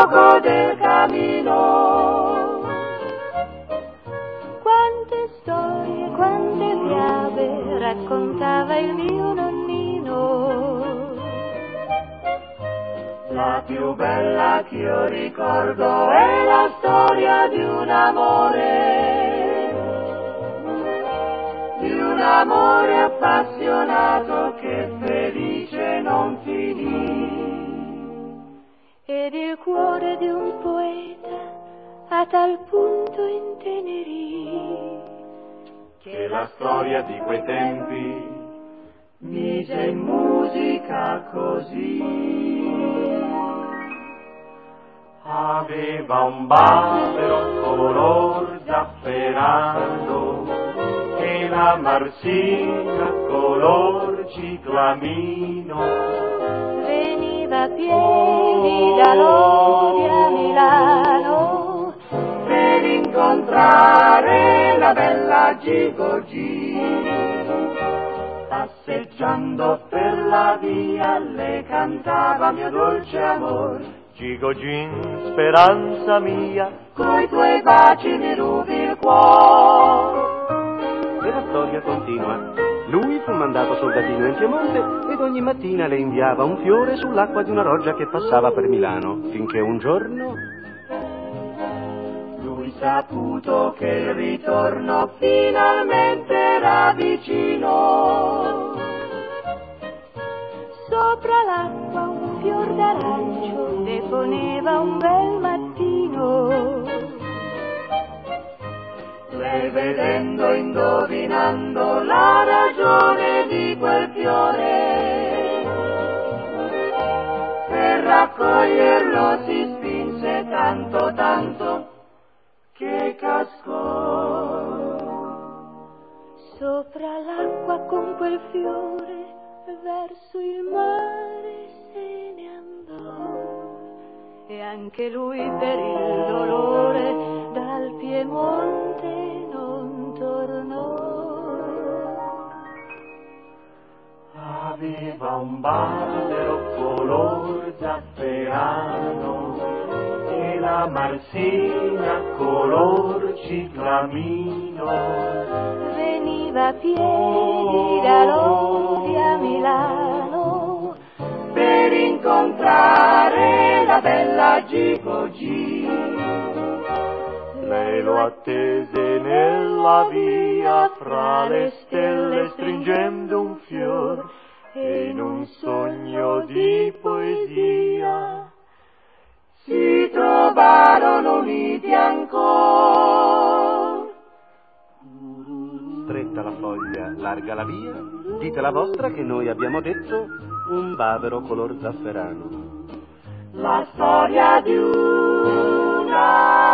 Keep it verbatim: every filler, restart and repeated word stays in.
poco del cammino. Quante storie, quante fiabe raccontava il mio nonnino. La più bella che io ricordo è la storia di un amore, di un amore appassionato che felice non finì. Ed il cuore di un poeta a tal punto intenerì che la storia di quei tempi mise in musica così. Aveva un bavero color zafferano e la marsina color ciclamino. Veniva a piedi da Lodi a Milano per incontrare la bella Gigo-Gi. Passeggiando per la via le cantava mio dolce amor. Gigo-Gin, speranza mia, coi tuoi baci mi rubi il cuore. E la storia continua. Lui fu mandato soldatino in Piemonte ed ogni mattina le inviava un fiore sull'acqua di una roggia che passava per Milano, finché un giorno lui saputo che il ritorno finalmente era vicino. Sopra l'acqua un fior d'arancio deponeva un bel mattino. Lei vedendo, indovinando la ragione di quel fiore, per raccoglierlo si spinse tanto tanto che cascò. Sopra l'acqua con quel fiore verso il mare se ne andò, e anche lui per il dolore dal Piemonte non tornò. Aveva un bavero color zafferano e la marsina color ciclamino. Veniva a piedi da Lodi a Milano per incontrare la bella Gigo-Gi. Lei lo attese nella via fra le stelle stringendo un fior, e in un sogno di poesia si trovarono uniti ancora. stretta la foglia, larga la via, dite la vostra che noi abbiamo detto un bavero color zafferano. La storia di una